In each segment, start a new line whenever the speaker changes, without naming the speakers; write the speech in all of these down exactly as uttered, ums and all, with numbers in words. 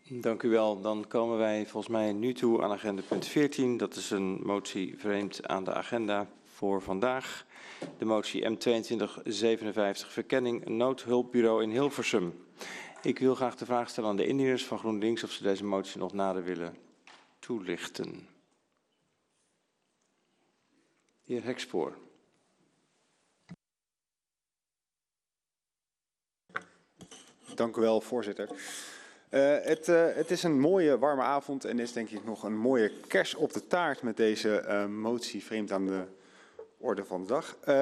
Dank u wel. Dan komen wij volgens mij nu toe aan agenda punt veertien. Dat is een motie vreemd aan de agenda voor vandaag. De motie M tweeëntwintig zevenenvijftig verkenning noodhulpbureau in Hilversum. Ik wil graag de vraag stellen aan de indieners van GroenLinks of ze deze motie nog nader willen toelichten. De heer Hekspoor.
Dank u wel, voorzitter. Uh, het, uh, het is een mooie warme avond en is denk ik nog een mooie kers op de taart met deze uh, motie vreemd aan de orde van de dag. Uh,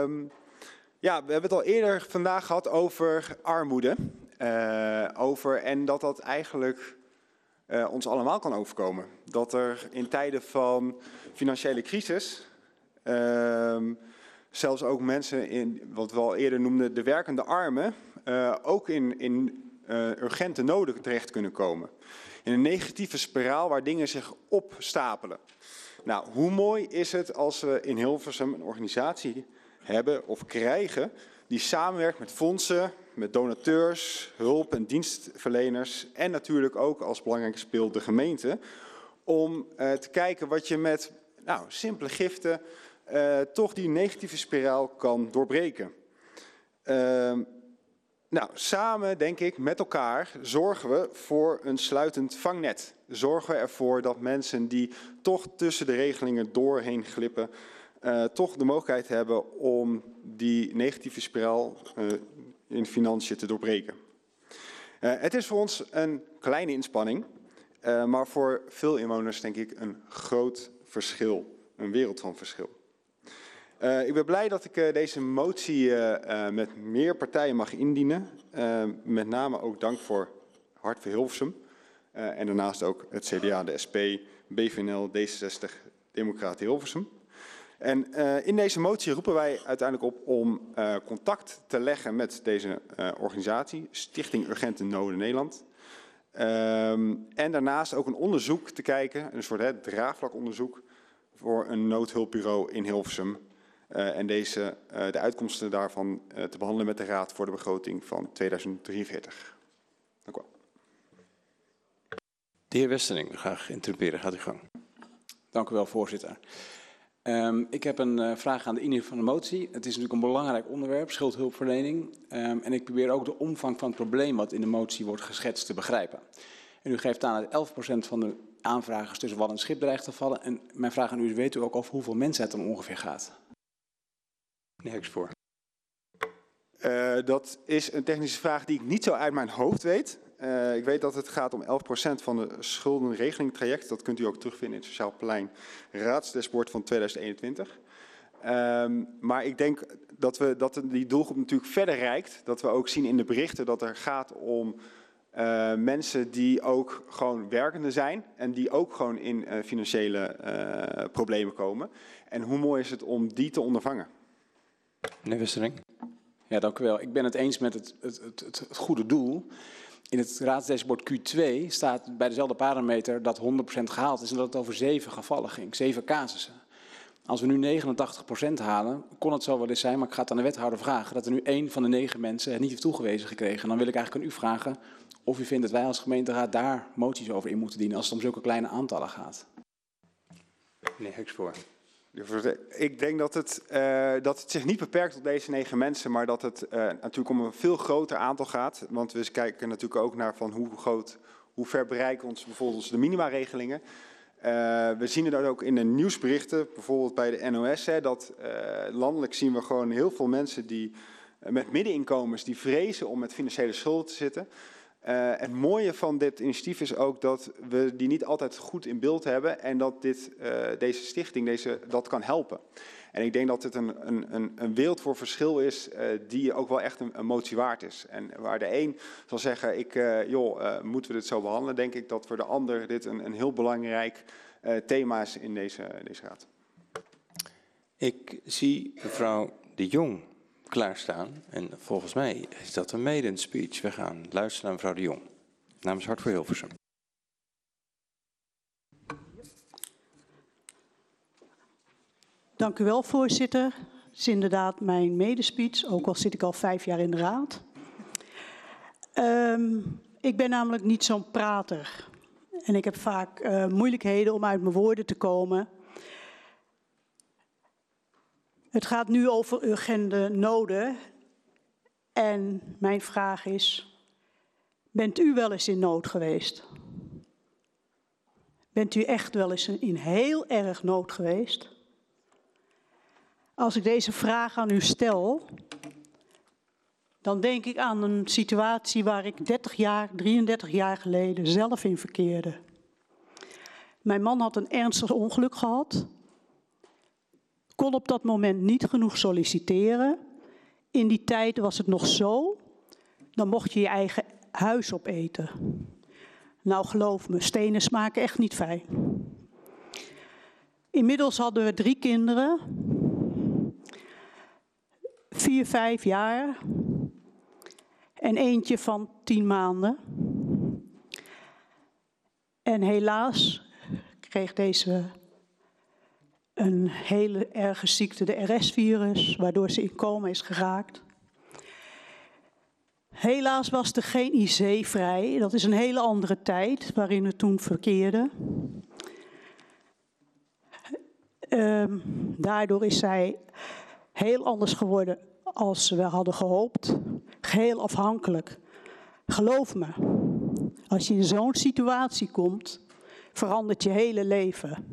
ja, we hebben het al eerder vandaag gehad over armoede. Uh, over, en dat dat eigenlijk uh, ons allemaal kan overkomen. Dat er in tijden van financiële crisis, uh, zelfs ook mensen in wat we al eerder noemden de werkende armen, uh, ook in, in uh, urgente noden terecht kunnen komen. In een negatieve spiraal waar dingen zich opstapelen. Nou, hoe mooi is het als we in Hilversum een organisatie hebben of krijgen die samenwerkt met fondsen, met donateurs, hulp- en dienstverleners en natuurlijk ook als belangrijke speel de gemeente om uh, te kijken wat je met nou, simpele giften uh, toch die negatieve spiraal kan doorbreken. Uh, nou, samen denk ik met elkaar zorgen we voor een sluitend vangnet. Zorgen we ervoor dat mensen die toch tussen de regelingen doorheen glippen, uh, toch de mogelijkheid hebben om die negatieve spiraal uh, in financiën te doorbreken. Uh, het is voor ons een kleine inspanning, uh, maar voor veel inwoners denk ik een groot verschil, een wereld van verschil. Uh, ik ben blij dat ik uh, deze motie uh, uh, met meer partijen mag indienen. Uh, met name ook dank voor Hart voor Hilversum. Uh, en daarnaast ook het C D A, de S P, B V N L, D zesenzestig, Democraten Hilversum. En uh, in deze motie roepen wij uiteindelijk op om uh, contact te leggen met deze uh, organisatie, Stichting Urgente Noden Nederland. Um, en daarnaast ook een onderzoek te kijken, een soort hè, draagvlakonderzoek voor een noodhulpbureau in Hilversum. Uh, en deze, uh, de uitkomsten daarvan uh, te behandelen met de Raad voor de begroting van tweeduizend drieënveertig. Dank u wel.
De heer Westerling, graag interrumperen. Gaat u gang.
Dank u wel, voorzitter. Um, ik heb een uh, vraag aan de indiener van de motie. Het is natuurlijk een belangrijk onderwerp, schuldhulpverlening. Um, en ik probeer ook de omvang van het probleem wat in de motie wordt geschetst te begrijpen. En u geeft aan dat elf procent van de aanvragers tussen wal en schip dreigt te vallen. En mijn vraag aan u is, weet u ook over hoeveel mensen het dan ongeveer gaat?
Meneer Hekspoor.
Uh, dat is een technische vraag die ik niet zo uit mijn hoofd weet. Uh, ik weet dat het gaat om elf procent van de schuldenregelingtraject. Dat kunt u ook terugvinden in het Sociaal Plein Raadsdashboard van tweeduizend eenentwintig. Um, maar ik denk dat, we, dat die doelgroep natuurlijk verder reikt. Dat we ook zien in de berichten dat er gaat om uh, mensen die ook gewoon werkende zijn. En die ook gewoon in uh, financiële uh, problemen komen. En hoe mooi is het om die te ondervangen?
Meneer Westerling.
Ja, dank u wel. Ik ben het eens met het, het, het, het goede doel. In het raadsdashboard Q twee staat bij dezelfde parameter dat honderd procent gehaald is en dat het over zeven gevallen ging, zeven casussen. Als we nu negenentachtig procent halen, kon het zo wel eens zijn, maar ik ga het aan de wethouder vragen, dat er nu één van de negen mensen het niet heeft toegewezen gekregen. En dan wil ik eigenlijk aan u vragen of u vindt dat wij als gemeenteraad daar moties over in moeten dienen als het om zulke kleine aantallen gaat.
Meneer Hekspoor.
Ik denk dat het, uh, dat het zich niet beperkt tot deze negen mensen, maar dat het uh, natuurlijk om een veel groter aantal gaat. Want we kijken natuurlijk ook naar van hoe groot, hoe ver bereiken ons bijvoorbeeld de minimaregelingen. Uh, we zien het ook in de nieuwsberichten, bijvoorbeeld bij de N O S, hè, dat uh, landelijk zien we gewoon heel veel mensen die uh, met middeninkomens die vrezen om met financiële schulden te zitten. Uh, het mooie van dit initiatief is ook dat we die niet altijd goed in beeld hebben en dat dit, uh, deze stichting deze, dat kan helpen. En ik denk dat het een, een, een wereld voor verschil is uh, die ook wel echt een, een motie waard is. En waar de een zal zeggen, ik, uh, joh, uh, moeten we dit zo behandelen, denk ik dat voor de ander dit een, een heel belangrijk uh, thema is in deze, deze raad.
Ik zie mevrouw De Jong klaarstaan. En volgens mij is dat een maiden speech. We gaan luisteren naar mevrouw De Jong. Namens Hart voor Hilversum.
Dank u wel, voorzitter. Het is inderdaad mijn medespeech, ook al zit ik al vijf jaar in de raad. Um, ik ben namelijk niet zo'n prater. En ik heb vaak uh, moeilijkheden om uit mijn woorden te komen. Het gaat nu over urgente noden. En mijn vraag is, bent u wel eens in nood geweest? Bent u echt wel eens in heel erg nood geweest? Als ik deze vraag aan u stel, dan denk ik aan een situatie waar ik dertig jaar, drieëndertig jaar geleden zelf in verkeerde. Mijn man had een ernstig ongeluk gehad, kon op dat moment niet genoeg solliciteren. In die tijd was het nog zo, dan mocht je je eigen huis opeten. Nou, geloof me, stenen smaken echt niet fijn. Inmiddels hadden we drie kinderen, vier, vijf jaar en eentje van tien maanden. En helaas kreeg deze een hele erge ziekte, de R S-virus, waardoor ze in coma is geraakt. Helaas was er geen I C vrij. Dat is een hele andere tijd waarin we toen verkeerden. Um, daardoor is zij heel anders geworden als we hadden gehoopt. Geheel afhankelijk. Geloof me, als je in zo'n situatie komt, verandert je hele leven.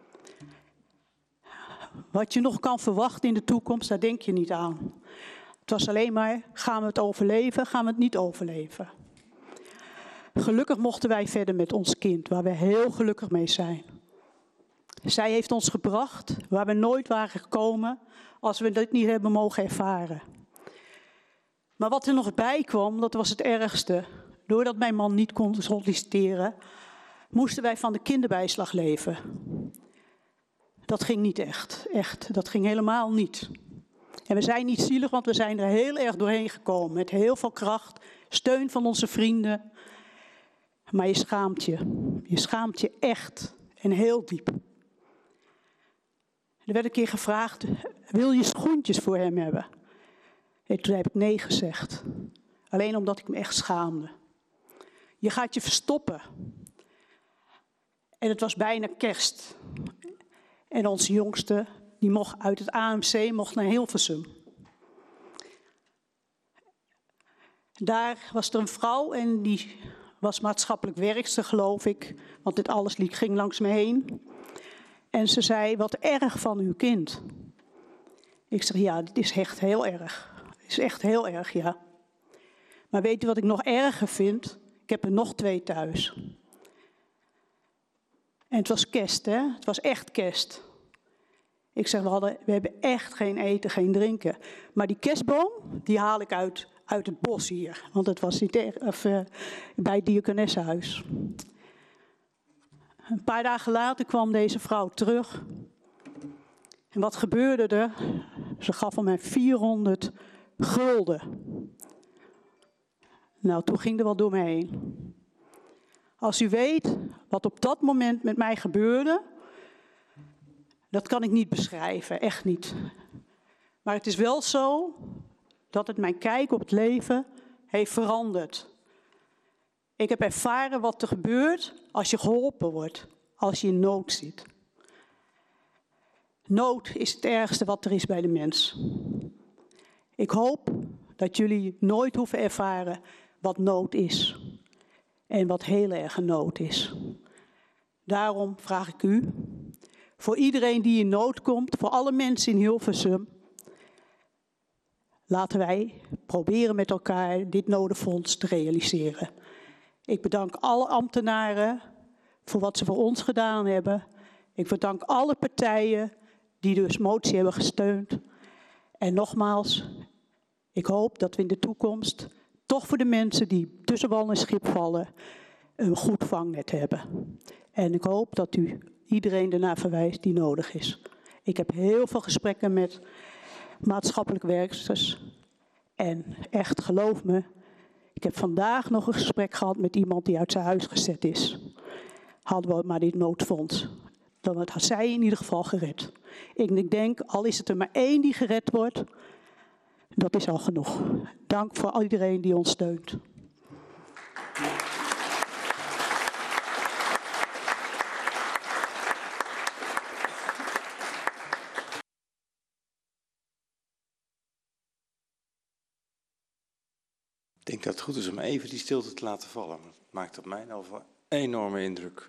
Wat je nog kan verwachten in de toekomst, daar denk je niet aan. Het was alleen maar, gaan we het overleven, gaan we het niet overleven. Gelukkig mochten wij verder met ons kind, waar we heel gelukkig mee zijn. Zij heeft ons gebracht waar we nooit waren gekomen als we dit niet hebben mogen ervaren. Maar wat er nog bij kwam, dat was het ergste. Doordat mijn man niet kon solliciteren, moesten wij van de kinderbijslag leven. Dat ging niet echt, echt. Dat ging helemaal niet. En we zijn niet zielig, want we zijn er heel erg doorheen gekomen. Met heel veel kracht, steun van onze vrienden. Maar je schaamt je. Je schaamt je echt en heel diep. Er werd een keer gevraagd, wil je schoentjes voor hem hebben? En toen heb ik nee gezegd. Alleen omdat ik me echt schaamde. Je gaat je verstoppen. En het was bijna kerst. En onze jongste, die mocht uit het A M C, mocht naar Hilversum. Daar was er een vrouw en die was maatschappelijk werkster, geloof ik. Want dit alles ging langs me heen. En ze zei, wat erg van uw kind. Ik zeg, ja, dit is echt heel erg. Het is echt heel erg, ja. Maar weet u wat ik nog erger vind? Ik heb er nog twee thuis. En het was kerst, hè? Het was echt kerst. Ik zeg, we, hadden, we hebben echt geen eten, geen drinken. Maar die kerstboom, die haal ik uit, uit het bos hier. Want het was niet er, of, uh, bij het Diakonessenhuis. Een paar dagen later kwam deze vrouw terug. En wat gebeurde er? Ze gaf mij vierhonderd gulden. Nou, toen ging er wat door me heen. Als u weet wat op dat moment met mij gebeurde, dat kan ik niet beschrijven, echt niet. Maar het is wel zo dat het mijn kijk op het leven heeft veranderd. Ik heb ervaren wat er gebeurt als je geholpen wordt, als je in nood zit. Nood is het ergste wat er is bij de mens. Ik hoop dat jullie nooit hoeven ervaren wat nood is. En wat heel erg nood is. Daarom vraag ik u, voor iedereen die in nood komt, voor alle mensen in Hilversum, laten wij proberen met elkaar dit nodenfonds te realiseren. Ik bedank alle ambtenaren voor wat ze voor ons gedaan hebben. Ik bedank alle partijen die dus motie hebben gesteund. En nogmaals, ik hoop dat we in de toekomst toch voor de mensen die tussen wal en schip vallen een goed vangnet hebben. En ik hoop dat u iedereen ernaar verwijst die nodig is. Ik heb heel veel gesprekken met maatschappelijk werksters. En echt, geloof me, ik heb vandaag nog een gesprek gehad met iemand die uit zijn huis gezet is. Hadden we maar dit noodfonds. Dan had zij in ieder geval gered. Ik denk, al is het er maar één die gered wordt, dat is al genoeg. Dank voor iedereen die ons steunt.
Ik had het goed is om even die stilte te laten vallen. Dat maakt op mij in ieder geval een enorme indruk.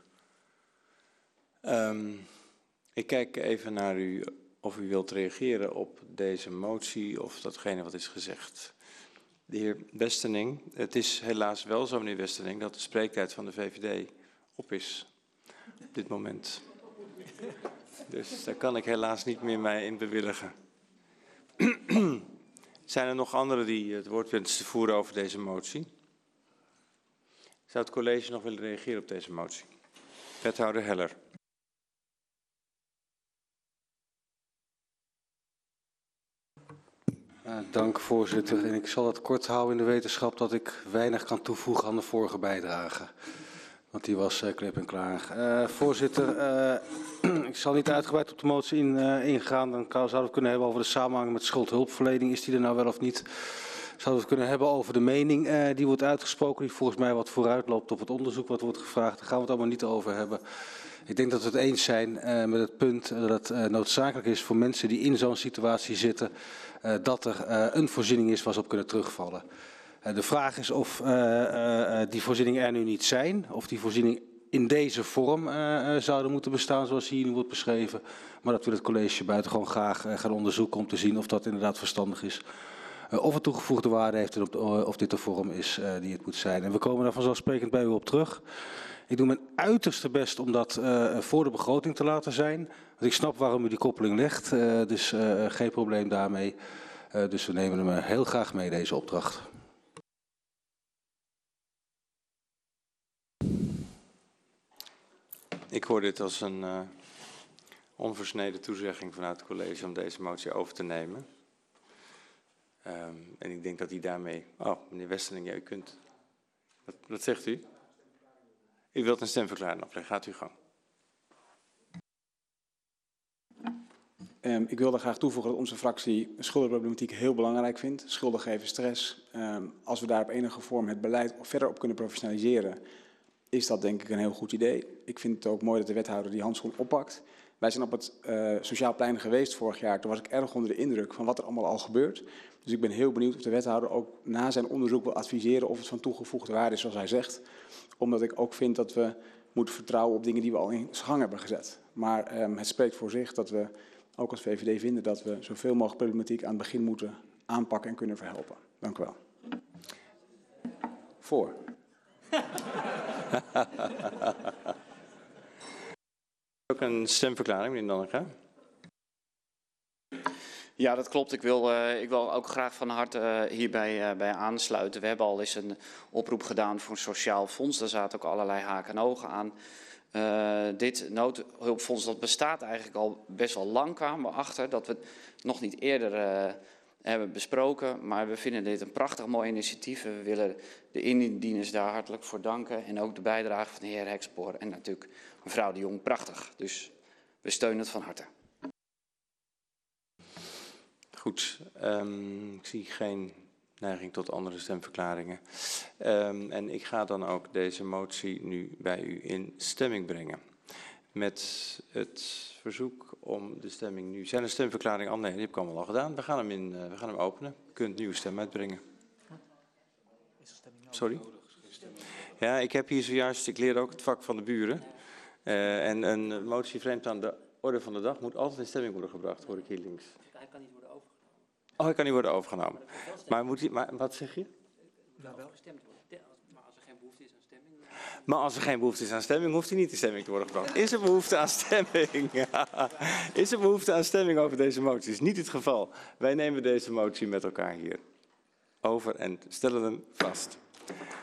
Um, ik kijk even naar u of u wilt reageren op deze motie of datgene wat is gezegd. De heer Westerning, het is helaas wel zo, meneer Westerning, dat de spreektijd van de V V D op is op dit moment. Dus daar kan ik helaas niet meer mij in bewilligen. Zijn er nog anderen die het woord wensen te voeren over deze motie? Zou het college nog willen reageren op deze motie? Wethouder Heller.
Uh, dank voorzitter. En ik zal het kort houden in de wetenschap dat ik weinig kan toevoegen aan de vorige bijdrage. Want die was uh, klip en klaar. Uh, voorzitter, uh, ik zal niet uitgebreid op de motie in, uh, ingaan. Dan kan, zouden we het kunnen hebben over de samenhang met schuldhulpverlening. Is die er nou wel of niet? Zouden we het kunnen hebben over de mening uh, die wordt uitgesproken. Die volgens mij wat vooruit loopt op het onderzoek wat wordt gevraagd. Daar gaan we het allemaal niet over hebben. Ik denk dat we het eens zijn uh, met het punt dat het uh, noodzakelijk is voor mensen die in zo'n situatie zitten. Uh, dat er uh, een voorziening is waar ze op kunnen terugvallen. Uh, de vraag is of uh, uh, die voorzieningen er nu niet zijn. Of die voorziening in deze vorm uh, uh, zouden moeten bestaan zoals hier nu wordt beschreven. Maar dat wil het college buitengewoon graag uh, gaan onderzoeken om te zien of dat inderdaad verstandig is. Uh, of het toegevoegde waarde heeft en op de, uh, of dit de vorm is uh, die het moet zijn. En we komen daar vanzelfsprekend bij u op terug. Ik doe mijn uiterste best om dat uh, voor de begroting te laten zijn. Want ik snap waarom u die koppeling legt. Uh, dus uh, geen probleem daarmee. Uh, dus we nemen hem heel graag mee, deze opdracht.
Ik hoor dit als een uh, onversneden toezegging vanuit het college om deze motie over te nemen. Um, en ik denk dat hij daarmee... Oh, meneer Westerling, ja, u kunt... Wat, wat zegt u? U wilt een stemverklaring afleggen. Gaat u gang.
Um, ik wilde graag toevoegen dat onze fractie schuldenproblematiek heel belangrijk vindt. Schulden geven stress. Um, als we daar op enige vorm het beleid verder op kunnen professionaliseren, is dat denk ik een heel goed idee. Ik vind het ook mooi dat de wethouder die handschoen oppakt. Wij zijn op het uh, Sociaal Plein geweest vorig jaar. Toen was ik erg onder de indruk van wat er allemaal al gebeurt. Dus ik ben heel benieuwd of de wethouder ook na zijn onderzoek wil adviseren of het van toegevoegde waarde is zoals hij zegt. Omdat ik ook vind dat we moeten vertrouwen op dingen die we al in gang hebben gezet. Maar um, het spreekt voor zich dat we ook als V V D vinden dat we zoveel mogelijk problematiek aan het begin moeten aanpakken en kunnen verhelpen. Dank u wel. Voor.
Ook een stemverklaring, meneer Dannega.
Ja, dat klopt. Ik wil, uh, ik wil ook graag van harte uh, hierbij uh, bij aansluiten. We hebben al eens een oproep gedaan voor een sociaal fonds. Daar zaten ook allerlei haken en ogen aan. Uh, dit noodhulpfonds dat bestaat eigenlijk al best wel lang, kwamen we achter. Dat we het nog niet eerder uh, hebben besproken. Maar we vinden dit een prachtig mooi initiatief. We willen de indieners daar hartelijk voor danken. En ook de bijdrage van de heer Hekspoor en natuurlijk mevrouw de Jong. Prachtig. Dus we steunen het van harte.
Goed, um, ik zie geen neiging tot andere stemverklaringen. Um, en ik ga dan ook deze motie nu bij u in stemming brengen. Met het verzoek om de stemming nu... Zijn er stemverklaringen? Oh nee, die heb ik allemaal al gedaan. We gaan hem, in, uh, we gaan hem openen. U kunt nieuwe stem uitbrengen. Sorry? Ja, ik heb hier zojuist... Ik leer ook het vak van de buren. Uh, en een motie vreemd aan de orde van de dag moet altijd in stemming worden gebracht, hoor ik hier links.
Hij kan niet worden overgenomen.
Oh, hij kan niet worden overgenomen. Maar, moet hij, maar wat zeg je?
Nou, wel gestemd worden. Maar als er geen behoefte is aan stemming...
Maar als er geen behoefte is aan stemming, hoeft hij niet in stemming te worden gebracht. Is er behoefte aan stemming? Ja. Is er behoefte aan stemming over deze motie? Is niet het geval. Wij nemen deze motie met elkaar hier over en stellen hem vast.